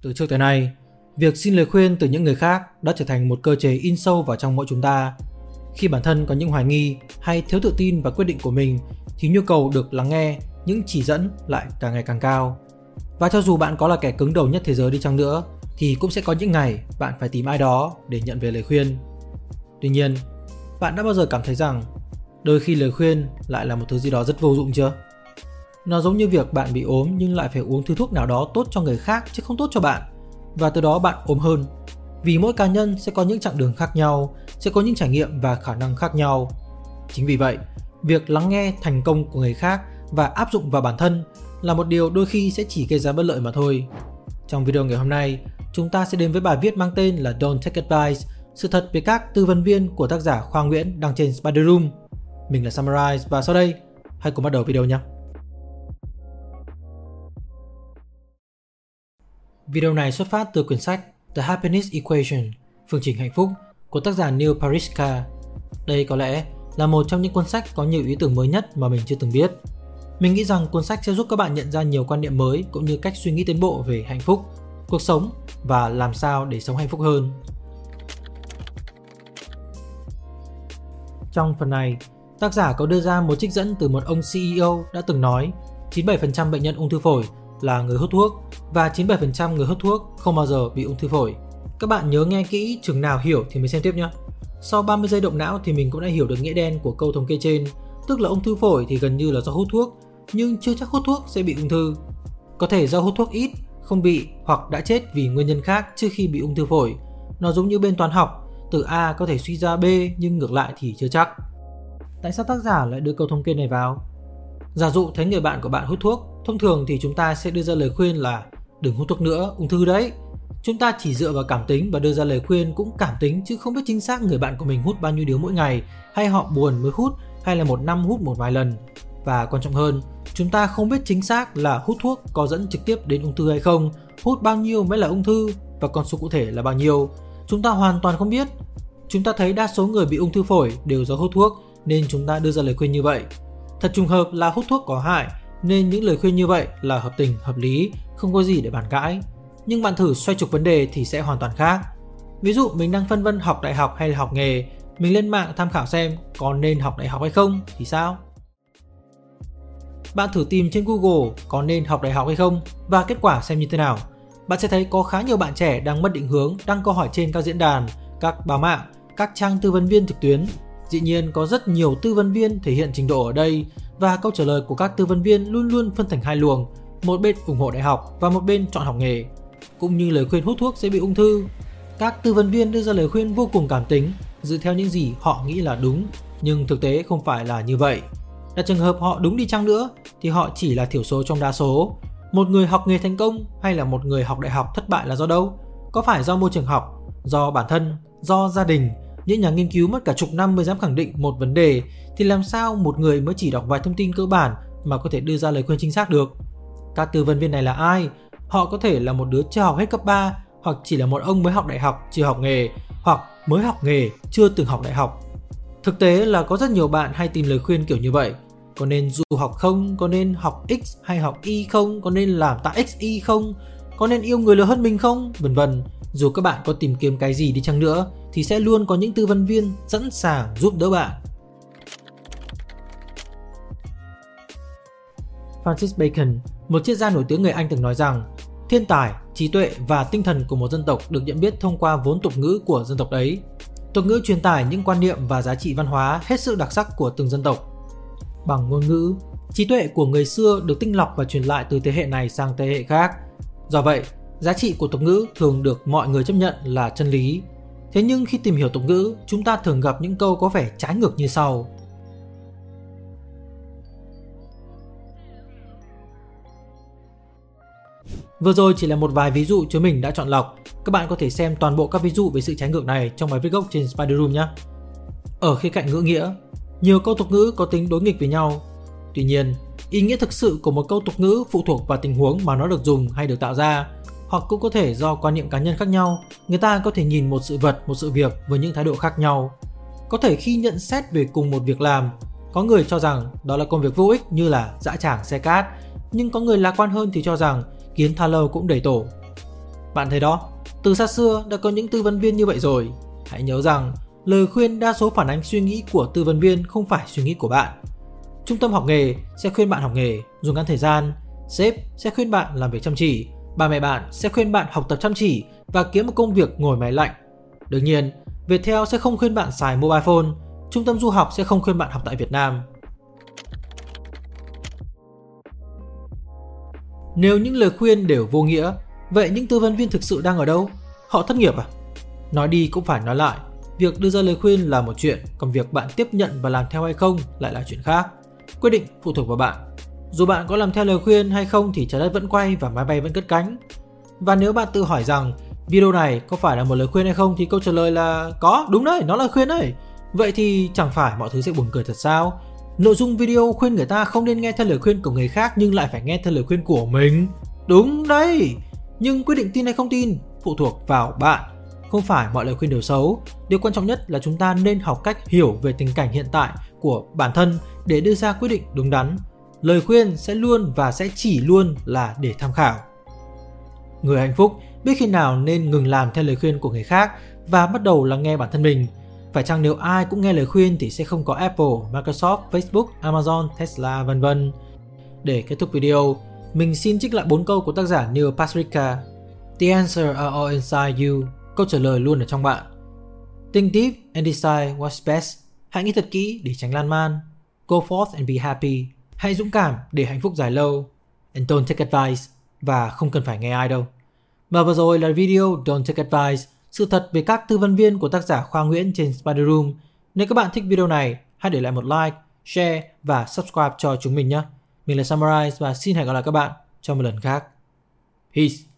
Từ trước tới nay, việc xin lời khuyên từ những người khác đã trở thành một cơ chế in sâu vào trong mỗi chúng ta. Khi bản thân có những hoài nghi hay thiếu tự tin vào quyết định của mình thì nhu cầu được lắng nghe, những chỉ dẫn lại càng ngày càng cao. Và cho dù bạn có là kẻ cứng đầu nhất thế giới đi chăng nữa thì cũng sẽ có những ngày bạn phải tìm ai đó để nhận về lời khuyên. Tuy nhiên, bạn đã bao giờ cảm thấy rằng đôi khi lời khuyên lại là một thứ gì đó rất vô dụng chưa? Nó giống như việc bạn bị ốm nhưng lại phải uống thứ thuốc nào đó tốt cho người khác chứ không tốt cho bạn, và từ đó bạn ốm hơn. Vì mỗi cá nhân sẽ có những chặng đường khác nhau, sẽ có những trải nghiệm và khả năng khác nhau. Chính vì vậy, việc lắng nghe thành công của người khác và áp dụng vào bản thân là một điều đôi khi sẽ chỉ gây ra bất lợi mà thôi. Trong video ngày hôm nay, chúng ta sẽ đến với bài viết mang tên là Don't Take Advice, sự thật về các tư vấn viên của tác giả Khoa Nguyễn đăng trên Spider Room. Mình là Samurai và sau đây, hãy cùng bắt đầu video nhé. Video này xuất phát từ quyển sách The Happiness Equation, phương trình hạnh phúc của tác giả Neil Pariska. Đây có lẽ là một trong những cuốn sách có nhiều ý tưởng mới nhất mà mình chưa từng biết. Mình nghĩ rằng cuốn sách sẽ giúp các bạn nhận ra nhiều quan niệm mới cũng như cách suy nghĩ tiến bộ về hạnh phúc, cuộc sống và làm sao để sống hạnh phúc hơn. Trong phần này, tác giả có đưa ra một trích dẫn từ một ông CEO đã từng nói 97% bệnh nhân ung thư phổi là người hút thuốc và 97% người hút thuốc không bao giờ bị ung thư phổi. Các bạn nhớ nghe kỹ, chừng nào hiểu thì mới xem tiếp nhé. Sau 30 giây động não thì mình cũng đã hiểu được nghĩa đen của câu thống kê trên, tức là ung thư phổi thì gần như là do hút thuốc, nhưng chưa chắc hút thuốc sẽ bị ung thư. Có thể do hút thuốc ít, không bị hoặc đã chết vì nguyên nhân khác trước khi bị ung thư phổi. Nó giống như bên toán học, từ A có thể suy ra B nhưng ngược lại thì chưa chắc. Tại sao tác giả lại đưa câu thống kê này vào? Giả dụ thấy người bạn của bạn hút thuốc, thông thường thì chúng ta sẽ đưa ra lời khuyên là đừng hút thuốc nữa, ung thư đấy. Chúng ta chỉ dựa vào cảm tính và đưa ra lời khuyên cũng cảm tính chứ không biết chính xác người bạn của mình hút bao nhiêu điếu mỗi ngày, hay họ buồn mới hút, hay là một năm hút một vài lần. Và quan trọng hơn, chúng ta không biết chính xác là hút thuốc có dẫn trực tiếp đến ung thư hay không, hút bao nhiêu mới là ung thư và con số cụ thể là bao nhiêu. Chúng ta hoàn toàn không biết. Chúng ta thấy đa số người bị ung thư phổi đều do hút thuốc nên chúng ta đưa ra lời khuyên như vậy. Thật trùng hợp là hút thuốc có hại nên những lời khuyên như vậy là hợp tình, hợp lý, không có gì để bàn cãi. Nhưng bạn thử xoay trục vấn đề thì sẽ hoàn toàn khác. Ví dụ mình đang phân vân học đại học hay là học nghề, mình lên mạng tham khảo xem có nên học đại học hay không thì sao? Bạn thử tìm trên Google có nên học đại học hay không và kết quả xem như thế nào. Bạn sẽ thấy có khá nhiều bạn trẻ đang mất định hướng đăng câu hỏi trên các diễn đàn, các báo mạng, các trang tư vấn viên trực tuyến. Dĩ nhiên có rất nhiều tư vấn viên thể hiện trình độ ở đây và câu trả lời của các tư vấn viên luôn luôn phân thành hai luồng, một bên ủng hộ đại học và một bên chọn học nghề. Cũng như lời khuyên hút thuốc sẽ bị ung thư, các tư vấn viên đưa ra lời khuyên vô cùng cảm tính, dựa theo những gì họ nghĩ là đúng, nhưng thực tế không phải là như vậy. Đặt trường hợp họ đúng đi chăng nữa thì họ chỉ là thiểu số trong đa số. Một người học nghề thành công hay là một người học đại học thất bại là do đâu? Có phải do môi trường học, do bản thân, do gia đình? Những nhà nghiên cứu mất cả chục năm mới dám khẳng định một vấn đề thì làm sao một người mới chỉ đọc vài thông tin cơ bản mà có thể đưa ra lời khuyên chính xác được? Các tư vấn viên này là ai? Họ có thể là một đứa chưa học hết cấp 3, hoặc chỉ là một ông mới học đại học chưa học nghề, hoặc mới học nghề chưa từng học đại học. Thực tế là có rất nhiều bạn hay tìm lời khuyên kiểu như vậy. Có nên du học không? Có nên học X hay học Y không? Có nên làm tại XY không? Có nên yêu người lớn hơn mình không? Vân vân. Dù các bạn có tìm kiếm cái gì đi chăng nữa thì sẽ luôn có những tư vấn viên sẵn sàng giúp đỡ bạn. Francis Bacon, một triết gia nổi tiếng người Anh từng nói rằng thiên tài, trí tuệ và tinh thần của một dân tộc được nhận biết thông qua vốn tục ngữ của dân tộc ấy. Tục ngữ truyền tải những quan niệm và giá trị văn hóa hết sức đặc sắc của từng dân tộc. Bằng ngôn ngữ, trí tuệ của người xưa được tinh lọc và truyền lại từ thế hệ này sang thế hệ khác. Do vậy, giá trị của tục ngữ thường được mọi người chấp nhận là chân lý. Thế nhưng khi tìm hiểu tục ngữ, chúng ta thường gặp những câu có vẻ trái ngược như sau. Vừa rồi chỉ là một vài ví dụ chúng mình đã chọn lọc. Các bạn có thể xem toàn bộ các ví dụ về sự trái ngược này trong bài viết gốc trên Spider Room nhé. Ở khía cạnh ngữ nghĩa, nhiều câu tục ngữ có tính đối nghịch với nhau. Tuy nhiên, ý nghĩa thực sự của một câu tục ngữ phụ thuộc vào tình huống mà nó được dùng hay được tạo ra, hoặc cũng có thể do quan niệm cá nhân khác nhau, người ta có thể nhìn một sự vật, một sự việc với những thái độ khác nhau. Có thể khi nhận xét về cùng một việc làm, có người cho rằng đó là công việc vô ích như là dã tràng xe cát, nhưng có người lạc quan hơn thì cho rằng kiến tha lâu cũng đầy tổ. Bạn thấy đó, từ xa xưa đã có những tư vấn viên như vậy rồi. Hãy nhớ rằng, lời khuyên đa số phản ánh suy nghĩ của tư vấn viên không phải suy nghĩ của bạn. Trung tâm học nghề sẽ khuyên bạn học nghề, dùng ngắn thời gian. Sếp sẽ khuyên bạn làm việc chăm chỉ. Ba mẹ bạn sẽ khuyên bạn học tập chăm chỉ và kiếm một công việc ngồi máy lạnh. Đương nhiên, Viettel sẽ không khuyên bạn xài mobile phone. Trung tâm du học sẽ không khuyên bạn học tại Việt Nam. Nếu những lời khuyên đều vô nghĩa, vậy những tư vấn viên thực sự đang ở đâu? Họ thất nghiệp à? Nói đi cũng phải nói lại, việc đưa ra lời khuyên là một chuyện, còn việc bạn tiếp nhận và làm theo hay không lại là chuyện khác. Quyết định phụ thuộc vào bạn. Dù bạn có làm theo lời khuyên hay không thì trái đất vẫn quay và máy bay vẫn cất cánh. Và nếu bạn tự hỏi rằng video này có phải là một lời khuyên hay không thì câu trả lời là có, đúng đấy, nó là lời khuyên đấy. Vậy thì chẳng phải mọi thứ sẽ buồn cười thật sao? Nội dung video khuyên người ta không nên nghe theo lời khuyên của người khác nhưng lại phải nghe theo lời khuyên của mình. Đúng đấy. Nhưng quyết định tin hay không tin phụ thuộc vào bạn. Không phải mọi lời khuyên đều xấu. Điều quan trọng nhất là chúng ta nên học cách hiểu về tình cảnh hiện tại của bản thân để đưa ra quyết định đúng đắn. Lời khuyên sẽ luôn và sẽ chỉ luôn là để tham khảo. Người hạnh phúc biết khi nào nên ngừng làm theo lời khuyên của người khác và bắt đầu lắng nghe bản thân mình. Phải chăng nếu ai cũng nghe lời khuyên thì sẽ không có Apple, Microsoft, Facebook, Amazon, Tesla vân vân. Để kết thúc video, mình xin trích lại 4 câu của tác giả Neil Pasricha. The answers are all inside you. Câu trả lời luôn ở trong bạn. Think deep and decide what's best. Hãy nghĩ thật kỹ để tránh lan man. Go forth and be happy. Hãy dũng cảm để hạnh phúc dài lâu. And don't take advice. Và không cần phải nghe ai đâu. Và vừa rồi là video Don't Take Advice, sự thật về các tư vấn viên của tác giả Khoa Nguyễn trên Spider Room. Nếu các bạn thích video này, hãy để lại một like, share và subscribe cho chúng mình nhé. Mình là Samurai và xin hẹn gặp lại các bạn trong một lần khác. Peace!